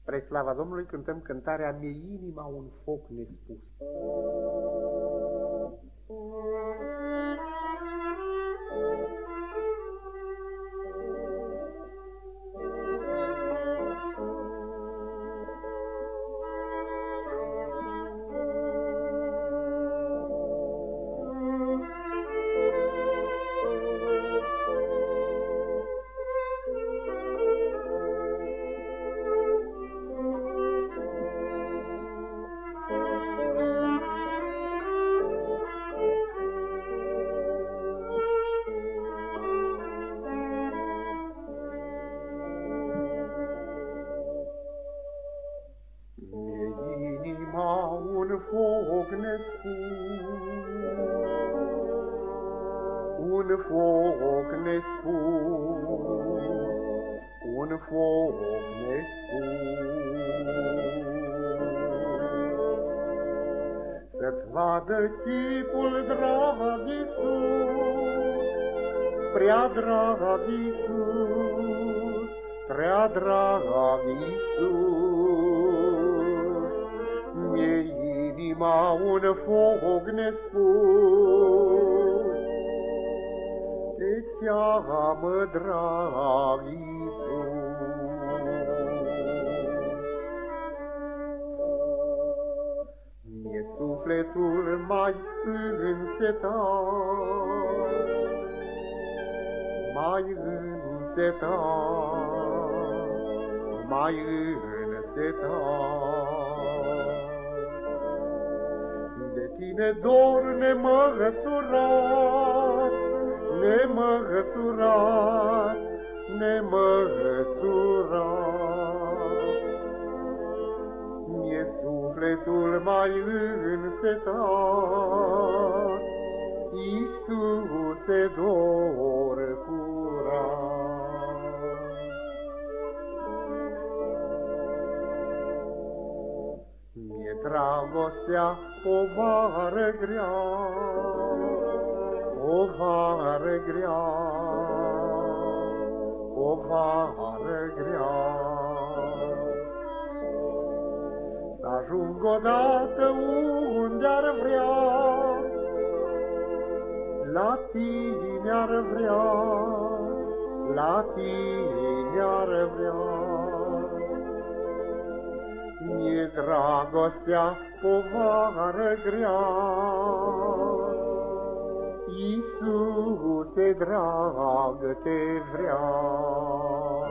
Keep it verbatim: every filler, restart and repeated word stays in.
Spre slava Domnului cântăm cântarea Mie inima un foc nespus. Un foc nespus, un foc nespus, un foc nespus. Să-ți vadă chipul, drag Iisus, prea drag Iisus, prea drag Iisus. Mie inima un foc nespus, te cheamă, drag Iisus. Mie sufletul mai însetat, mai însetat, mai însetat. De tine dor nemăsurat, nemăsurat, nemăsurat. Mie sufletul mai însetat, Iisuse, dor curat. Mie dragostea povară grea, povară grea, povară grea. Să-ajung odată unde-ar vrea, la tine-ar vrea, la tine-ar vrea. Mie dragostea povară grea, Iisuse drag te vrea.